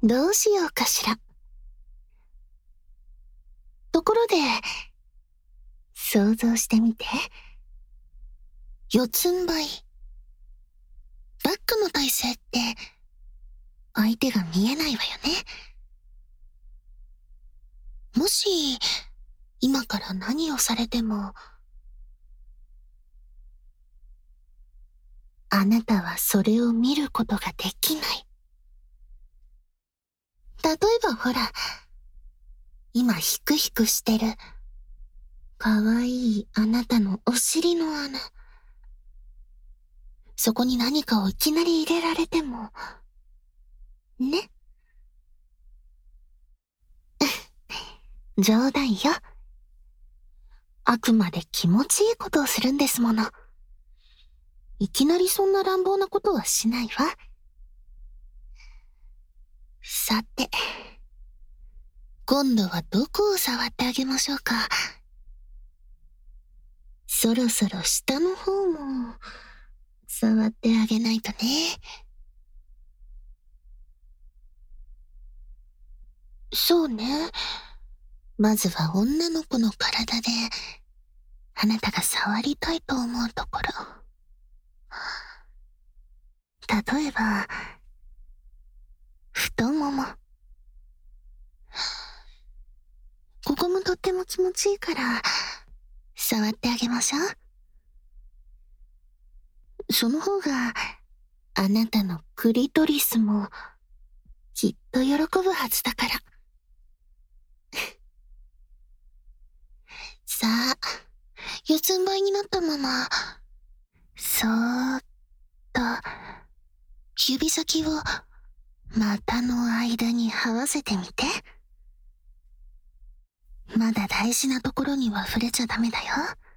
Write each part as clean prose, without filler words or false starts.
どうしようかしら。ところで、想像してみて。四つん這い。バックの体勢って、相手が見えないわよね。もし、今から何をされても、あなたはそれを見ることができない。例えばほら、今ヒクヒクしてる、かわいいあなたのお尻の穴。そこに何かをいきなり入れられても、ね。冗談よ。あくまで気持ちいいことをするんですもの。いきなりそんな乱暴なことはしないわ。さて、今度はどこを触ってあげましょうか。そろそろ下の方も触ってあげないとね。そうね。まずは女の子の体で、あなたが触りたいと思うところ。例えば、太もも。ここもとっても気持ちいいから、触ってあげましょう。その方が、あなたのクリトリスも、きっと喜ぶはずだから。さあ、四つん這いになったまま、そーっと、指先を股の間に這わせてみて。まだ大事なところには触れちゃダメだよ。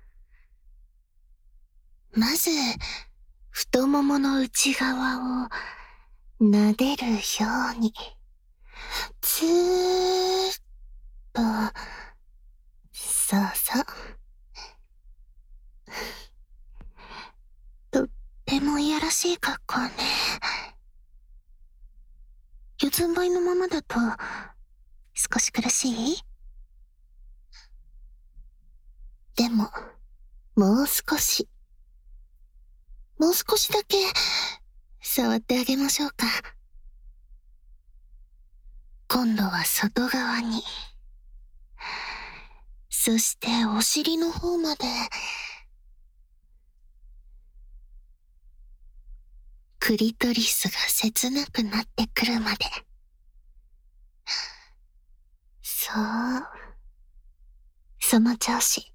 まず、太ももの内側を撫でるように、ずーっと、そうそう。とってもいやらしい格好ね。四つん這いのままだと、少し苦しい？でも、もう少しだけ、触ってあげましょうか。今度は外側に。そしてお尻の方まで。クリトリスが切なくなってくるまで。そう。その調子。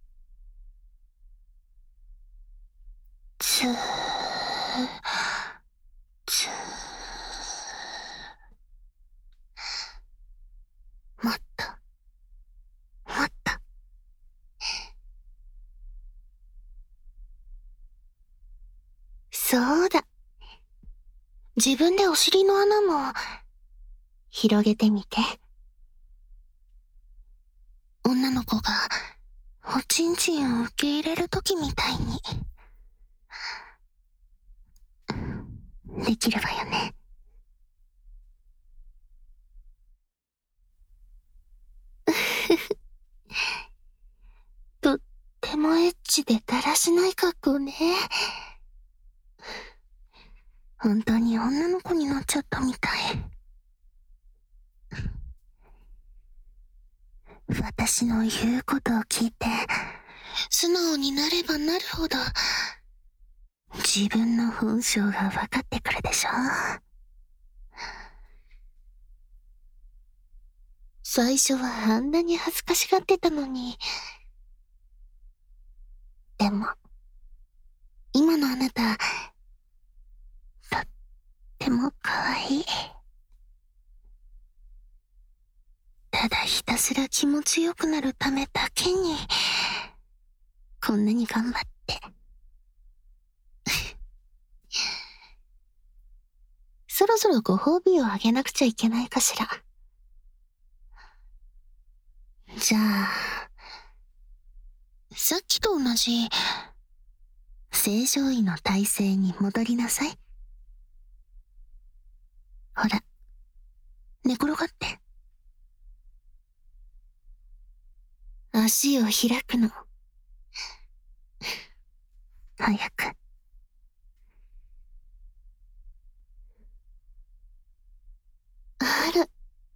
ずー、ずー。もっと、もっと。そうだ。自分でお尻の穴も、広げてみて。女の子が、おちんちんを受け入れるときみたいに。できるわよね。とってもエッチでだらしない格好ね。本当に女の子になっちゃったみたい。私の言うことを聞いて、素直になればなるほど、自分の本性が分かってくるでしょ。最初はあんなに恥ずかしがってたのに。でも、今のあなた、とっても可愛い。ただひたすら気持ちよくなるためだけに、こんなに頑張って。そろそろご褒美をあげなくちゃいけないかしら。じゃあ、さっきと同じ、正常位の体勢に戻りなさい。ほら、 寝転がって。足を開くの。早く。あら。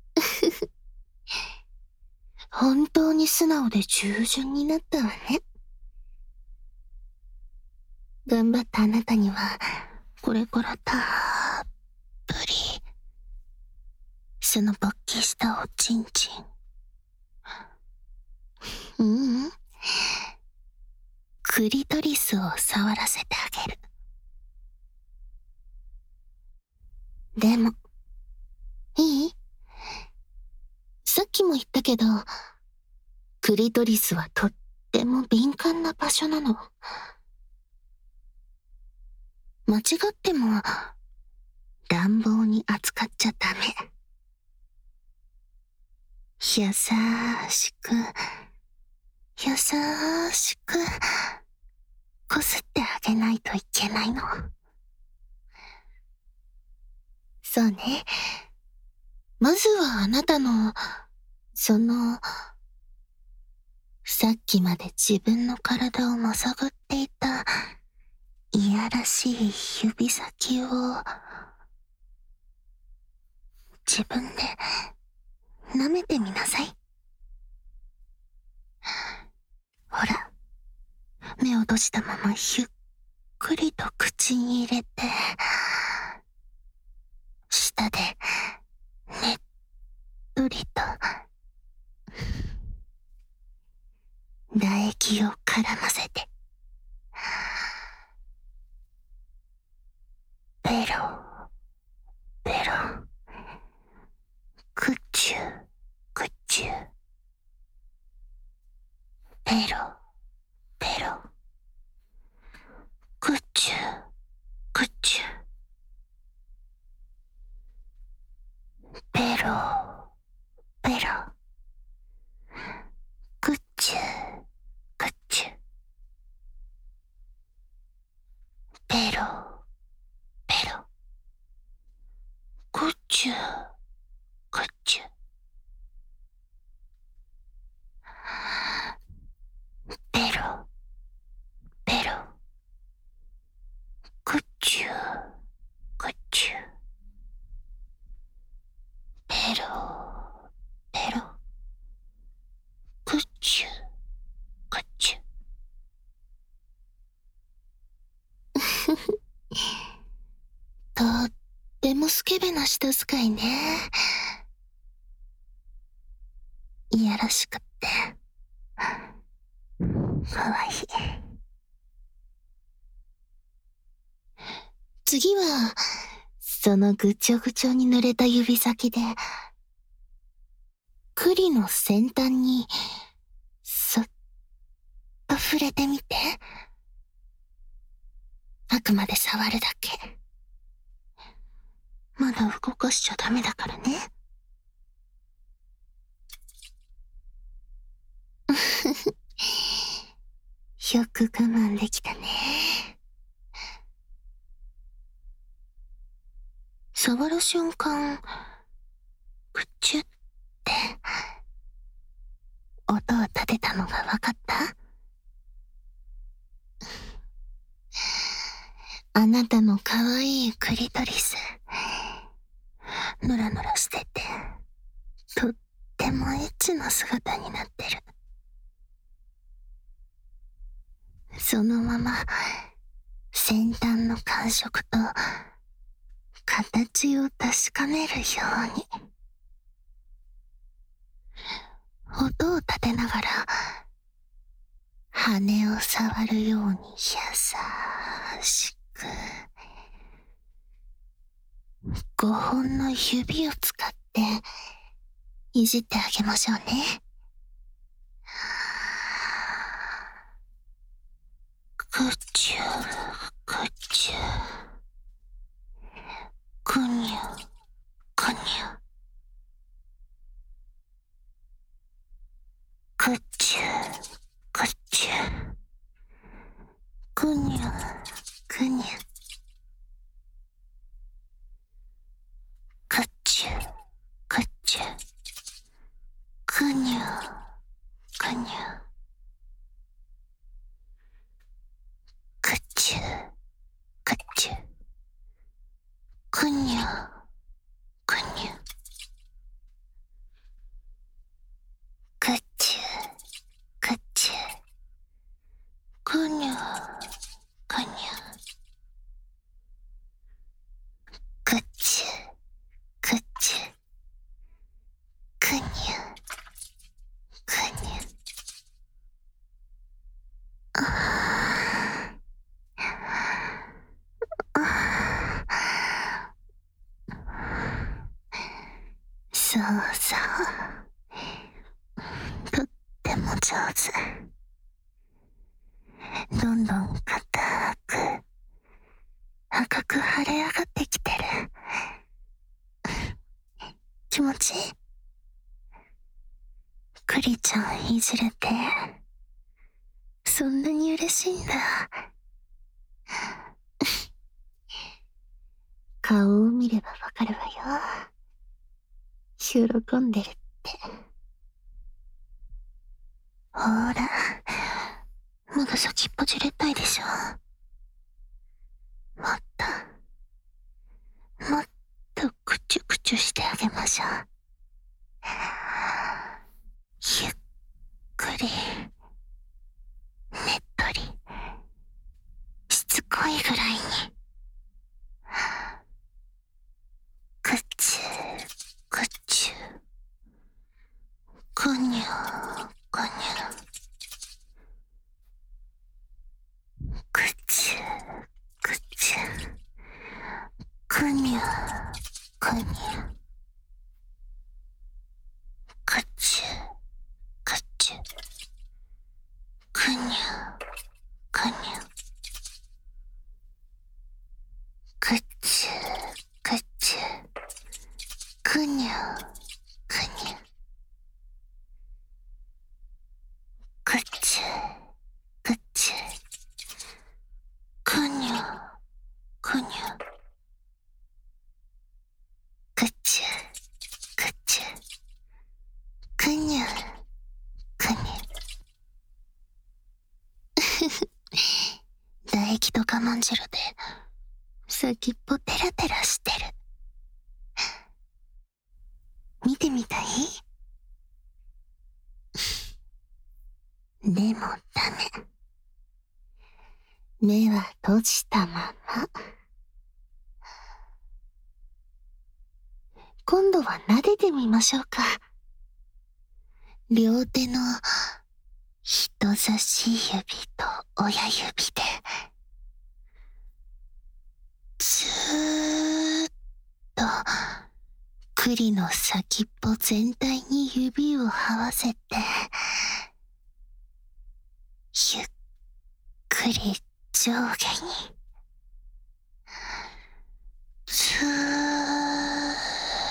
本当に素直で従順になったわね。頑張ったあなたには、これからたっぷり、その勃起したおちんちん。クリトリスを触らせてあげる。でも、いい？さっきも言ったけど、クリトリスはとっても敏感な場所なの。間違っても、乱暴に扱っちゃダメ。優しく、優しく、こすってあげないといけないの。そうね。まずはあなたの、さっきまで自分の体をまさぐっていた、いやらしい指先を、自分で舐めてみなさい。ほら、目を閉じたままゆっくりと口に入れて、舌でねっとりと唾液を絡ませて、ペロペロ、クチュクチュ、ペロペロ、クチュクチュ、ペロペロ、クチュクチュ、ペロペロ、クチュクチュ、ペロペロ、クチュクチュ、ペロペロ、クチュクチュ。とってもスケベな舌使いね。いやらしくって、かわいい。次は、そのぐちょぐちょに濡れた指先で、栗の先端に、そっと触れてみて。あくまで触るだけ。まだ動かしちゃダメだからね。よく我慢できたね。触る瞬間、プチュって音を立てたのがわかった？あなたの可愛いクリトリス、ヌラヌラしてて、とってもエッチな姿になってる。そのまま、先端の感触と、形を確かめるように。音を立てながら、羽を触るように優しく、5本の指を使って、いじってあげましょうね。くちゅくちゅ、くにゅくにゅ、くちゅくちゅ、くにゅくにゅ、くちゅくそうそう。とっても上手。どんどん硬く、赤く腫れ上がってきてる。気持ちいい？クリちゃんいじれて、そんなに嬉しいんだ。顔を見ればわかるわよ。喜んでるって。ほら、まだ先っぽじれたいでしょ。もっとクチュクチュしてあげましょう。ゆっくり、ねっとり、しつこいぐらいに。クチュクチュ、くにゅくにゅ、クチュクチュ、くにゅくにゅ、クチュクチュ、くにゅくにゅ、クチュクチュ、くにゅくにゅ、クチュクチュ、くにゅくにゅ、クチュクチュ、くにゅくにゅ。唾液と我慢汁で先っぽテラテラしてる。見てみたい？でもダメ。目は閉じたまま。今度は撫でてみましょうか。両手の人差し指と親指でずーっと栗の先っぽ全体に指を這わせて、ゆっくり上下にずーっ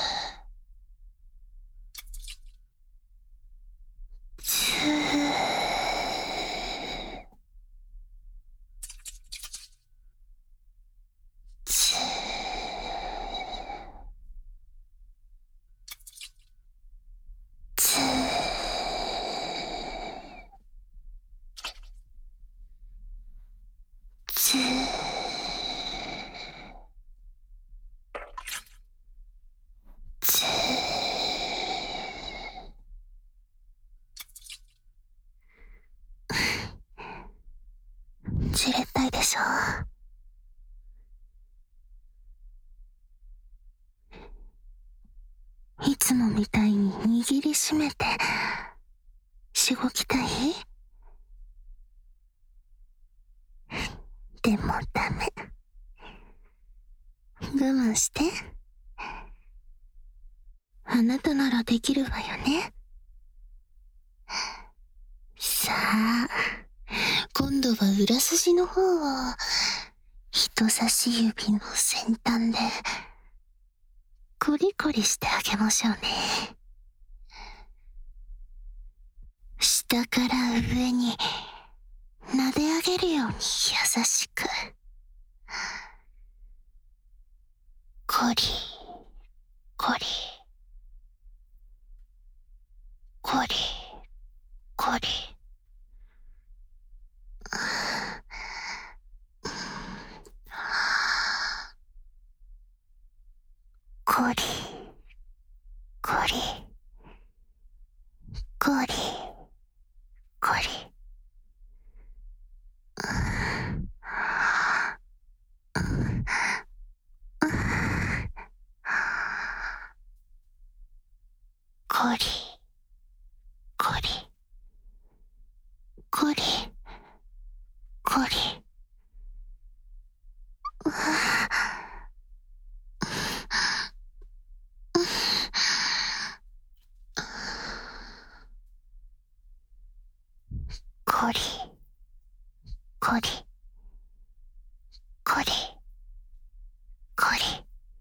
じれったいでしょ。いつもみたいに握りしめてしごきたい？でもダメ。我慢して。あなたならできるわよね。さあ、今度は裏筋の方を人差し指の先端でコリコリしてあげましょうね。下から上に撫で上げるように優しく。コリコリコリコリ。コリコリコリコリ。コリコリコリコリ。 コリコリコリコリ。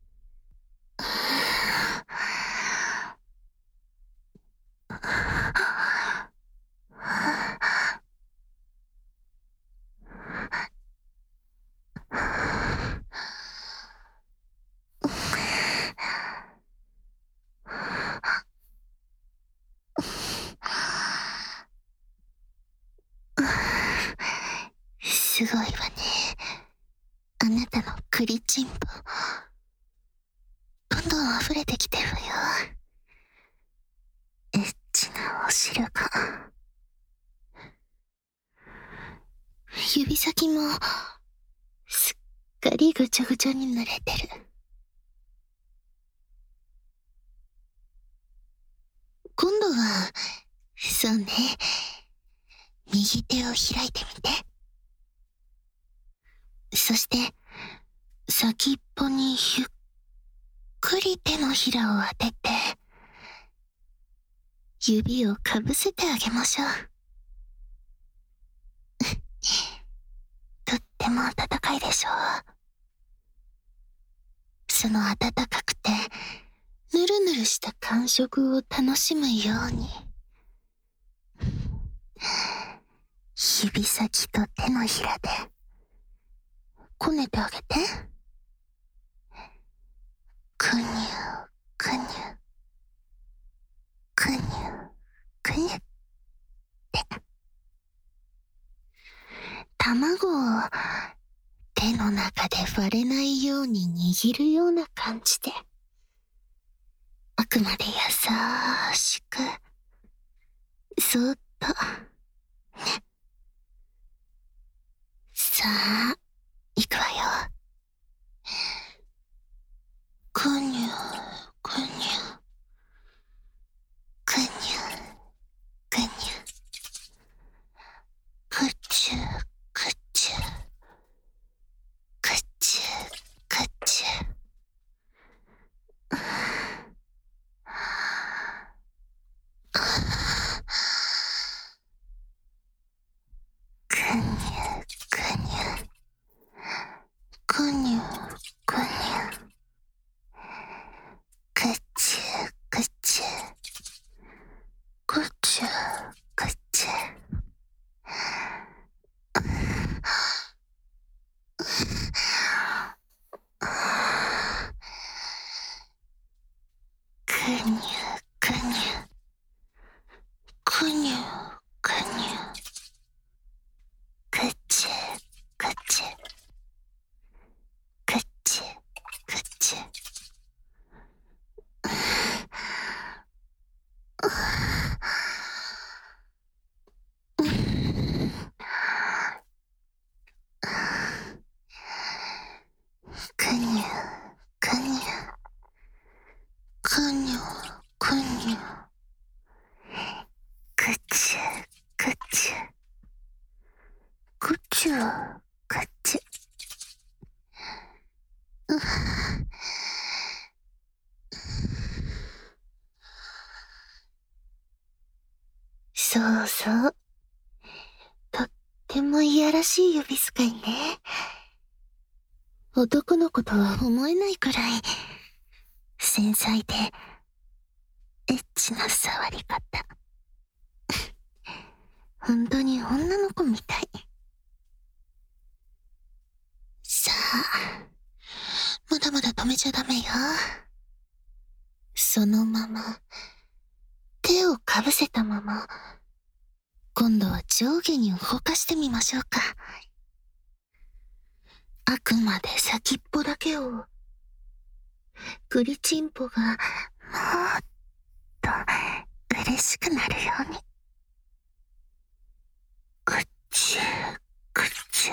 すごいわね。あなたの栗ちんぽ。どんどん溢れてきてるわよ。エッチなお汁が。指先もすっかりぐちゃぐちゃに濡れてる。今度は、そうね。右手を開いてみて。そして、先っぽにゆっくり手のひらを当てて、指をかぶせてあげましょう。とっても温かいでしょう。その温かくて、ぬるぬるした感触を楽しむように。指先と手のひらで、こねてあげて。くにゅくにゅくにゅくにゅって。卵を手の中で割れないように握るような感じで、あくまで優しく、そーっと、ね。さあ、行くわよ。くにゅくにゅくにゅくにゅ、くちゅくちゅくちゅくちゅ。くにゅくにゅくにゅくにゅ、くちゅくちゅくちゅくちゅ。くにゅくにゅくにゅくにゅ、くちゅくちゅくちゅくちゅ。くにゅくにゅくにゅくにゅ、くちゅくちゅくちゅくちゅ。そうそう。とってもいやらしい指使いね。男の子とは思えないくらい、繊細で、エッチな触り方。本当に女の子みたい。さあ、まだまだ止めちゃダメよ。そのまま、手をかぶせたまま、今度は上下に動かしてみましょうか。あくまで先っぽだけを、栗ちんぽがもっと嬉しくなるように。くっちゅくっちゅ、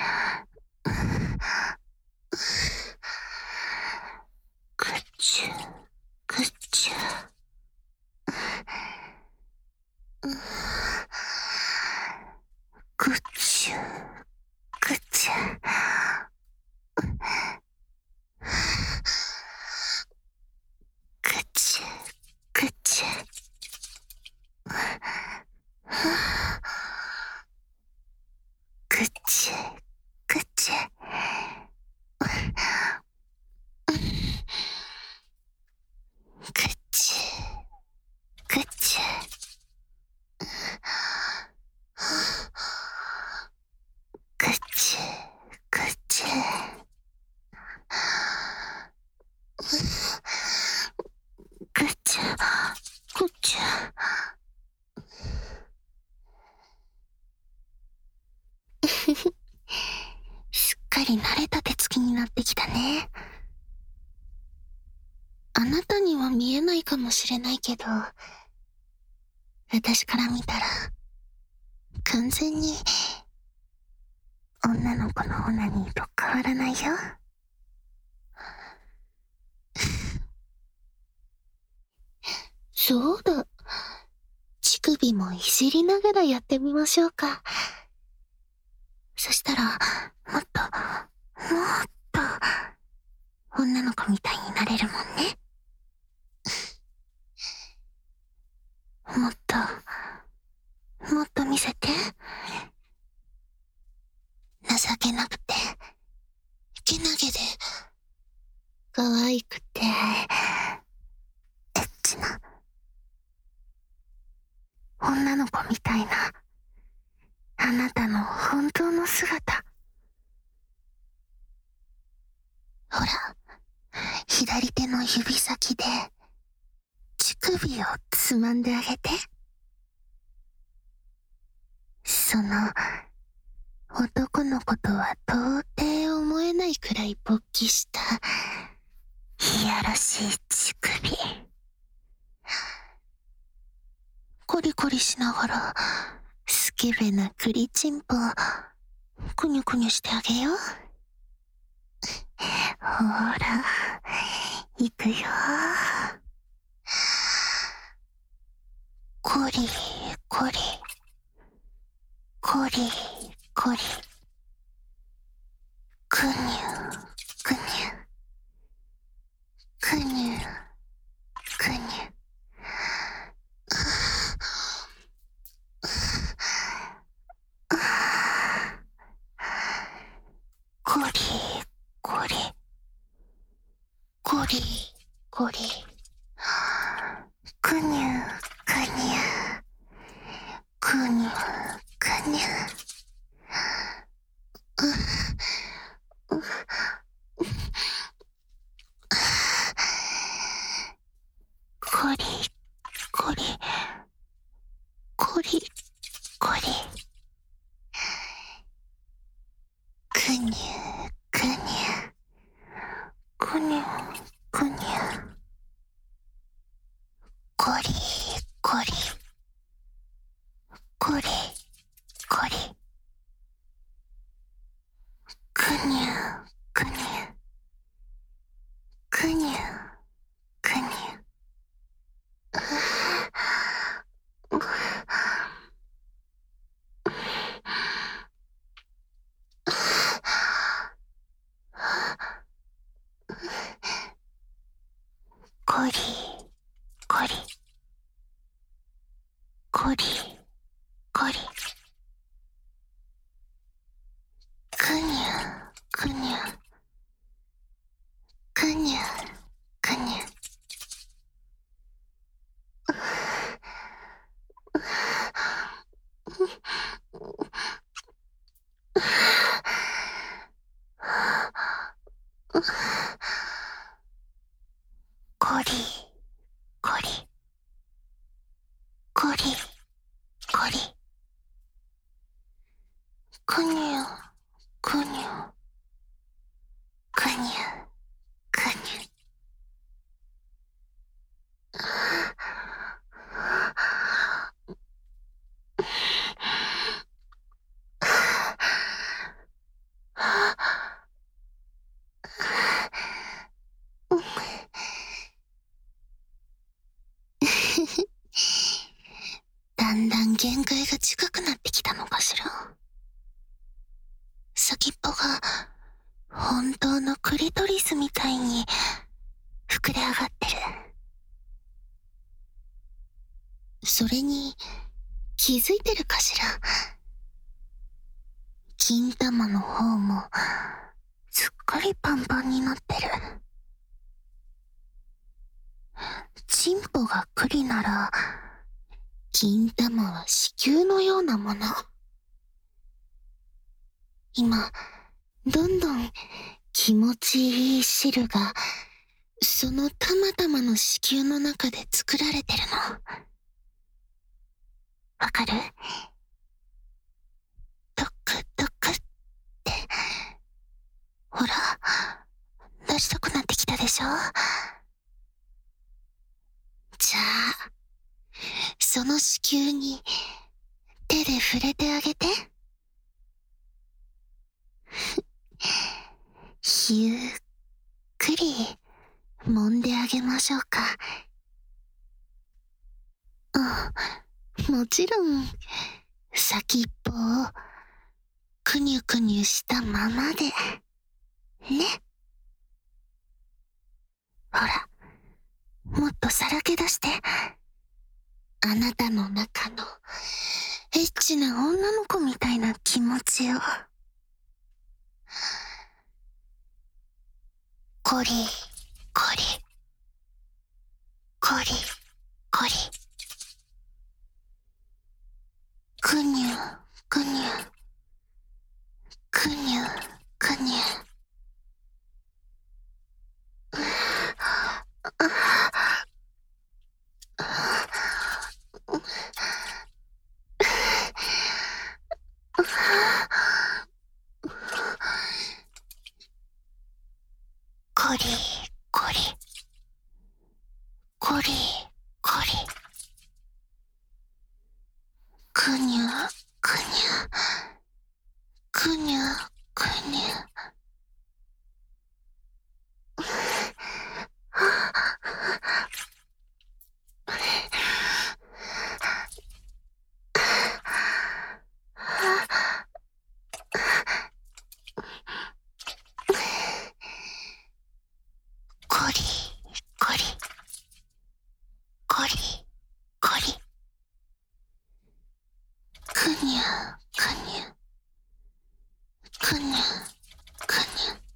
くっちゅくっちゅ、くっちゅくっちゅ、くっちゅくっちゅ。 あなたには見えないかもしれないけど、私から見たら、完全に、女の子のオナニーと変わらないよ。そうだ。乳首もいじりながらやってみましょうか。そしたら、もっと、女の子みたいになれるもんね。もっと見せて。情けなくて、けなげで、可愛くて、エッチな、女の子みたいな、あなたの本当の姿。ほら、左手の指先で、乳首をつまんであげて。その、男の子とは到底思えないくらい勃起した、いやらしい乳首。コリコリしながら、スケベなクリチンポ、くにゅくにゅしてあげよう。ほら、いくよ。コリコリ、コリコリ、くにゅくにゅ、くにゅくにゅ。コリコリ、コリコリ、くにゅくにゅ、くにゅくにゅ。コリコリ、コリコリ、くにゅくにゅ、くにゅくにゅ、コリコリ、コリコリ、くにゅくにゅ、くにゅくにゅ。コリコリ、コリコリ、くにゅくにゅ、くにゅくにゅ。コリコリ、コリコリ、くにゅくにゅ、くにゅくにゅ。だんだん限界が近くなってきたのかしら。先っぽが本当のクリトリスみたいに膨れ上がってる。それに気づいてるかしら。金玉の方もすっかりパンパンになってる。チンポがクリなら金玉は子宮のようなもの。今どんどん気持ちいい汁がそのたまたまの子宮の中で作られてるの。わかる？ドクドクって。ほら、出したくなってきたでしょ？ その子宮に手で触れてあげて。ゆっくり揉んであげましょうか。もちろん先っぽをくにゅくにゅしたままでね。ほら、もっとさらけ出して。あなたの中のエッチな女の子みたいな気持ちを。コリコリコリコリ、くにゅくにゅくにゅくにゅ。コリコリコリコリ、くにゅくにゅくにゅくにゅ。コリコリコリコリ、くにゅくにゅくにゅくにゅ。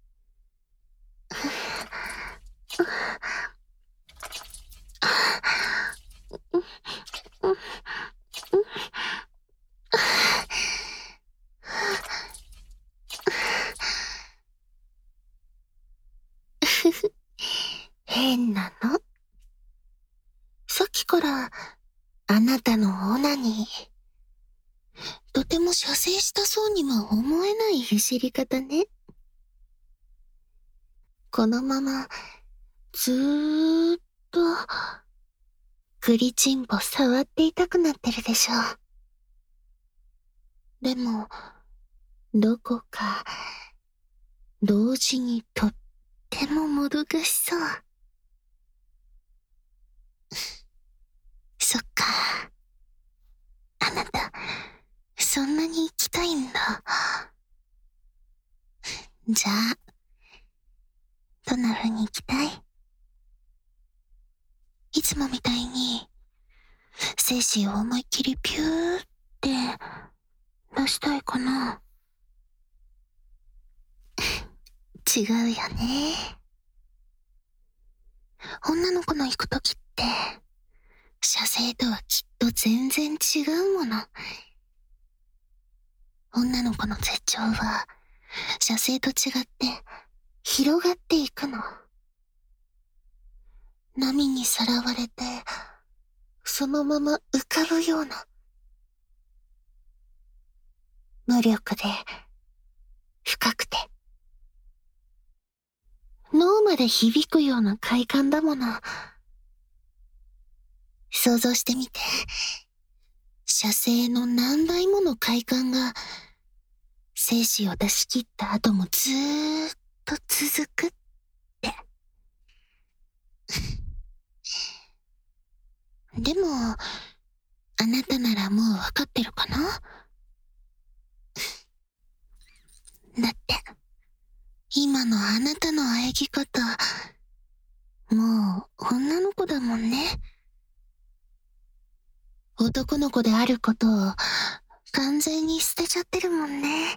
変なの。さっきからあなたのオナニー、とても射精したそうには思えないいじり方ね。このままずーっとクリチンポ触っていたくなってるでしょ。でもどこか同時にとってももどかしそう。そっか、あなたそんなに行きたいんだ。じゃあどんな風に行きたい？いつもみたいに精子を思いっきりピューって出したいかな。違うよね。女の子の行くときって射精とはきっと全然違うもの。女の子の絶頂は射精と違って広がっていくの。波にさらわれてそのまま浮かぶような、無力で深くて脳まで響くような快感だもの。想像してみて、射精の何倍もの快感が精子を出し切った後もずーっと続くって。でもあなたならもうわかってるかな？だって今のあなたの喘ぎ方、もう女の子だもんね。男の子であることを完全に捨てちゃってるもんね。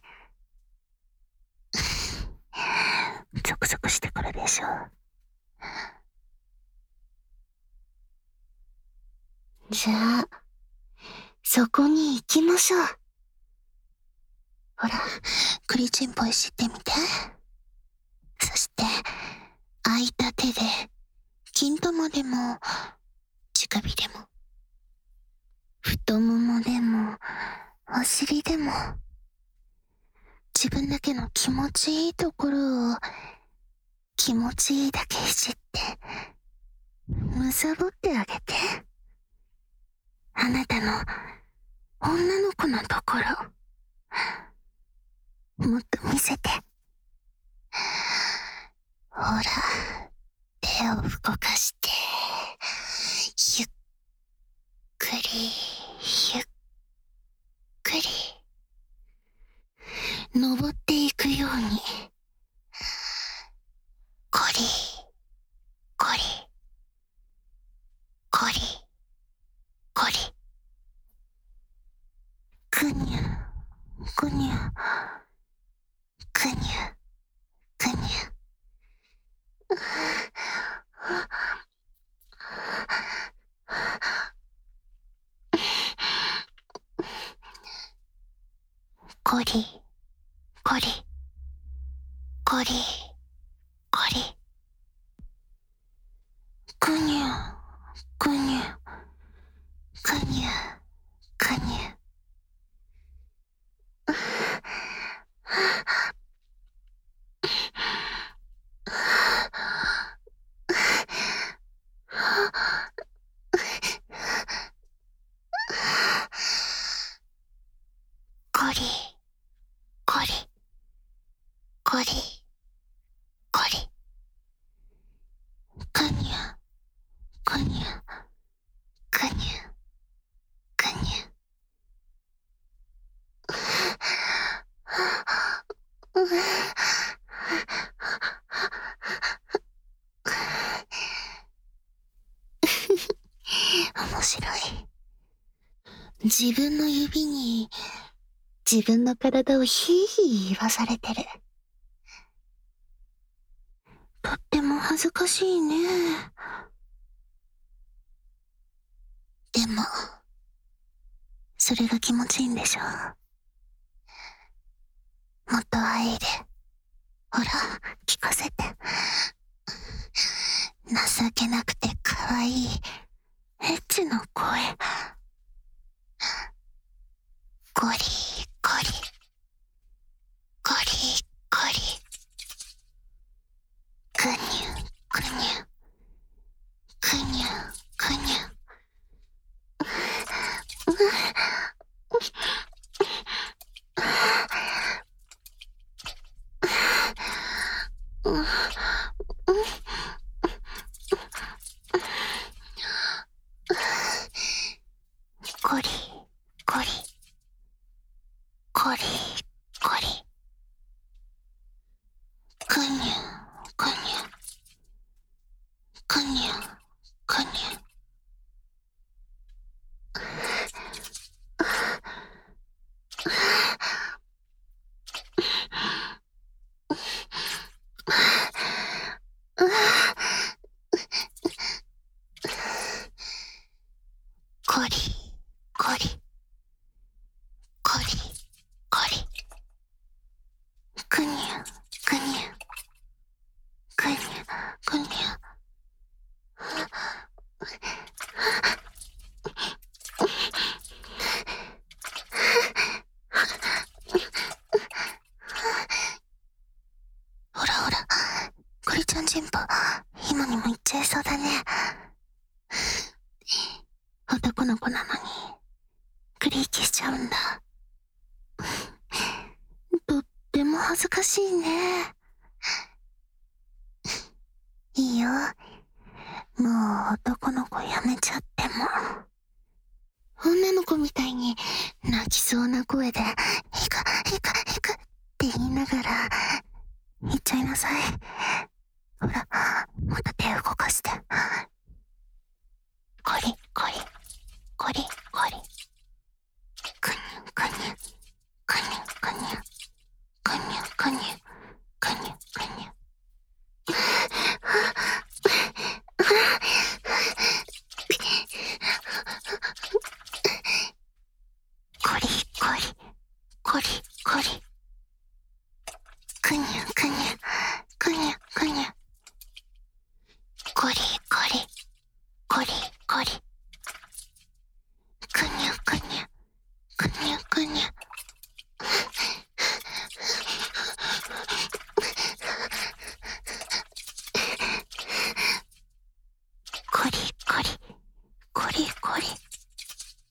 ゾクゾクしてくるでしょ。じゃあそこに行きましょう。ほら、クリチンポいじってみて。そして空いた手で金玉でも乳首でも太ももでもお尻でも、自分だけの気持ちいいところを気持ちいいだけいじってむさぼってあげて。 あなたの女の子のところ、もっと見せて。ほら、手を動かして、ゆっくり、ゆっくり、登っていくように、コリ、コリ、コリ、コリ、くにゅ、くにゅ、くにゅ、くにゅ。コリ、コリ、コリ、コリ。くにゅ、くにゅ、くにゅ、くにゅ。コリ、コリ、コリ、コリ。くにゅ、くにゅ、くにゅ、くにゅ。面白い。自分の指に自分の体をヒーヒー言わされてる。とっても恥ずかしいね。でも、それが気持ちいいんでしょ。もっと愛で、ほら、聞かせて。情けなくて可愛いエッチな声。ゴリゴリ、ゴリゴリ、ぐにゅぐにゅ、ぐにゅぐにゅ。ゴリゴリ、ゴリゴリ、ぐにゅぐにゅ、ぐにゅぐにゅ。ゴリゴリ、ゴリゴリ、ぐにゅぐにゅ、ぐにゅぐにゅ。ほらほら、ゴリちゃん人歩、今にも行っちゃいそうだね。男の子なのに、クリーキしちゃうんだ。とっても恥ずかしいね。いいよ。もう男の子やめちゃっても。女の子みたいに泣きそうな声で、ヒクヒクヒクって言いながら、言っちゃいなさい。ほら、また手動かして。ゴリゴリ、ゴリゴリ。くにゅくにゅ、くにゅくにゅ、くにゅくにゅ、くにゅくにゅ。ゴリゴリ、ゴリゴリ。くにゅくにゅ、くにゅくにゅ。ゴリゴリ、ゴリゴリ。くにゅくにゅ、くにゅくにゅ。ゴリゴリ、ゴリゴリ。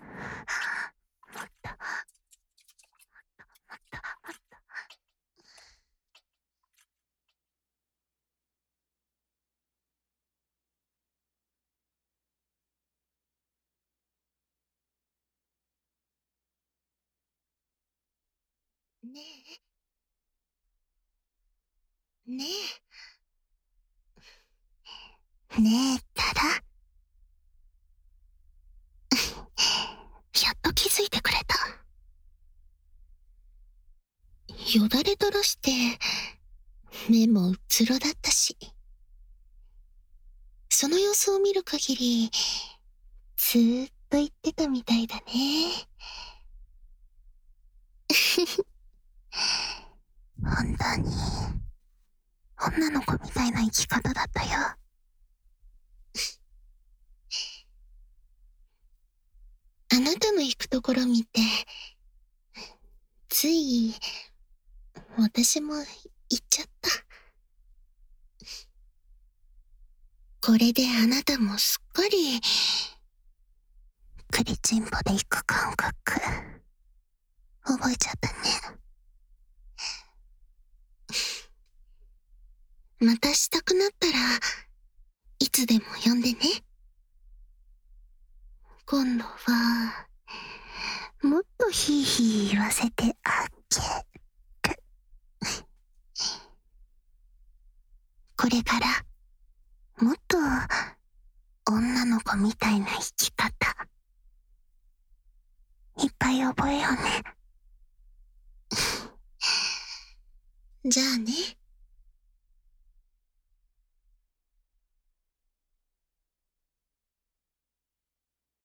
もっと、もっと、もっと。ねえ、ねえ、ねえったら。やっと気づいてくれた。よだれ垂らして、目もうつろだったし。その様子を見る限り、ずーっと言ってたみたいだね。本当に、女の子みたいな生き方だったよ。あなたの行くところ見て、つい、私も行っちゃった。これであなたもすっかり、クリチンポで行く感覚、覚えちゃったね。またしたくなったら、いつでも呼んでね。今度は、もっとヒーヒー言わせてあげる。これから、もっと、女の子みたいな生き方、いっぱい覚えようね。じゃあね。